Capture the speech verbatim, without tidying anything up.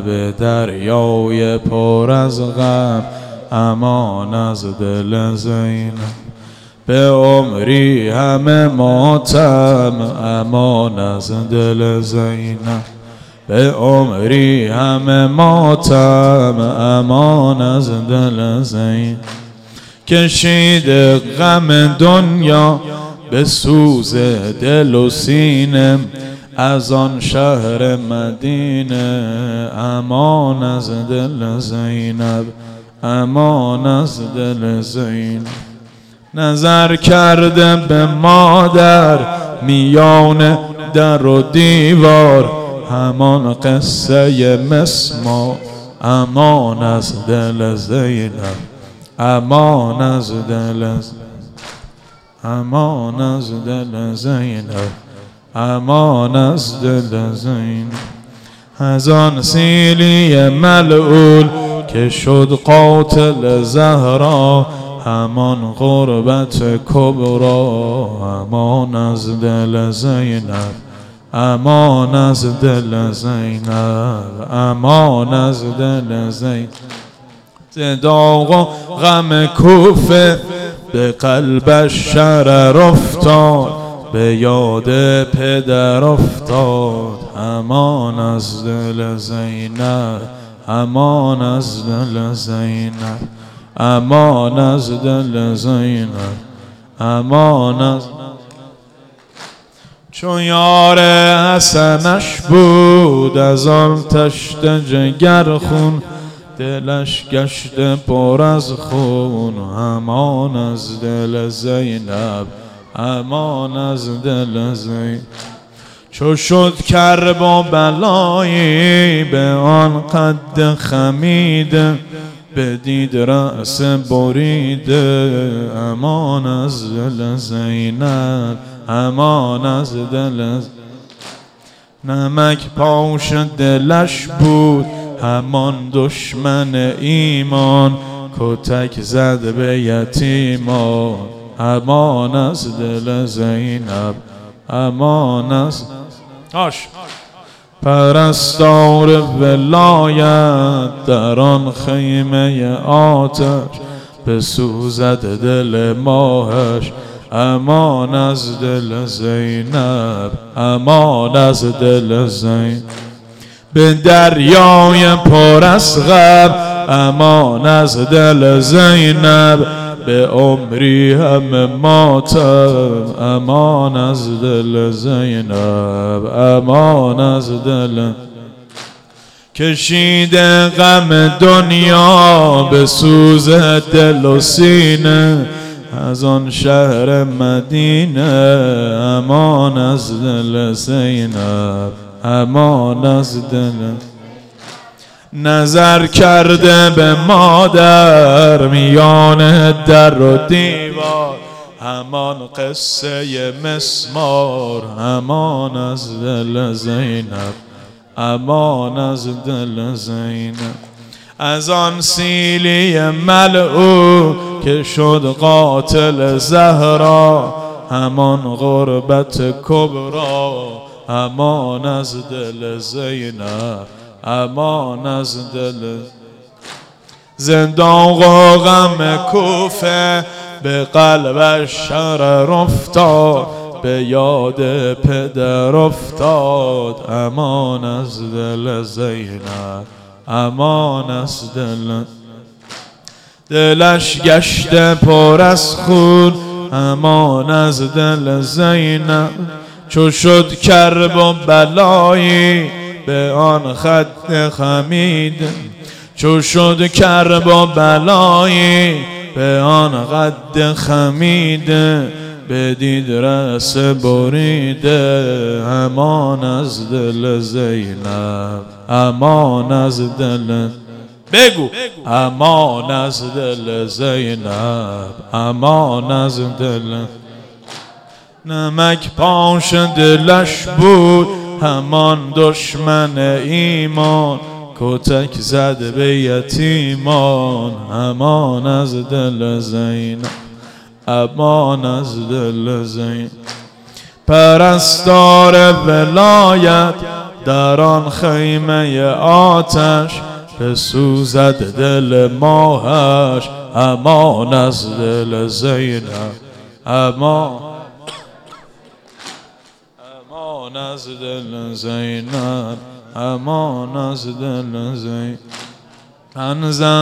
به دریای پر از غم، امان از دل زینب. به عمری همه ماتم، امان از دل زینب. به عمری همه ماتم، امان از دل زینب. کشید غم دنیا به سوز دل و سینه، از آن شهر مدینه، امان از دل زینب، امان از دل زینب. نظر کرده به مادر میان در و دیوار، همان قصه مسمار، امان از دل زینب، امان از دل زینب، امان از دل زینب، امان از دل زینب. از آن سیلی ملعون که شد قاتل زهرا، همان غربت کبرا، امان از دل زینب، امان از دل زینب، امان از دل زینب. داغ و غم کوفه به قلبش شرر افتاد، به یاد پدر افتاد، امان از دل زینب، امان از دل زینب، امان از دل زینب، امان از. چون یار حسنش بود از آن تشت جگر خون، دلش گشت پر از خون، امان از دل زینب، امان از دل زینب. چو شد کرب و بلایی به آن قد خمیده، بدید رأس بریده، امان از دل زینب، امان از دل. نمک پاش دلش بود همان دشمن ایمان، کتک زد به یتیمان، امان از دل زینب، امان از. آش پرستار ولایت در آن خیمه آتش، بسوزد دل ماهش، امان از دل زینب، امان از دل زینب. به دریای پر از غم، امان از دل زینب. به عمری همه ماتم، امان از دل زینب، امان از دل. کشید غم دنیا به سوز دل و سینه، از آن شهر مدینه، امان از دل زینب، امان از دل. نظر کرده به مادر میان در و دیوار، همان قصه مسمار، امان از دل زینب، امان از دل زینب. از آن سیلی ملعون که شد قاتل زهرا، همان غربت کبرا، امان از دل زینب، امان از دل. زندان و غم کوفه به قلبش شرر افتاد، به یاد پدر افتاد، امان از دل زینب، امان از دل. دلش گشت پر از خون، امان از دل زینب. چو شد کرب و بلایی به آن خد خمید، چو شد کرب و بلایی به آن قد خمیده، بدید رأس بریده، امان از دل زینب، امان از دل. بگو امان از دل زینب، امان از دل. نمک پاش دلش بود همان دشمن ایمان، کتک زد به یتیمان، امان از دل زینب، امان از دل زینب. پرستار ولایت در آن خیمه آتش بسوزد دل ماهش. امان از دل زینب، امان امان از دل زینب، امان از دل زینب.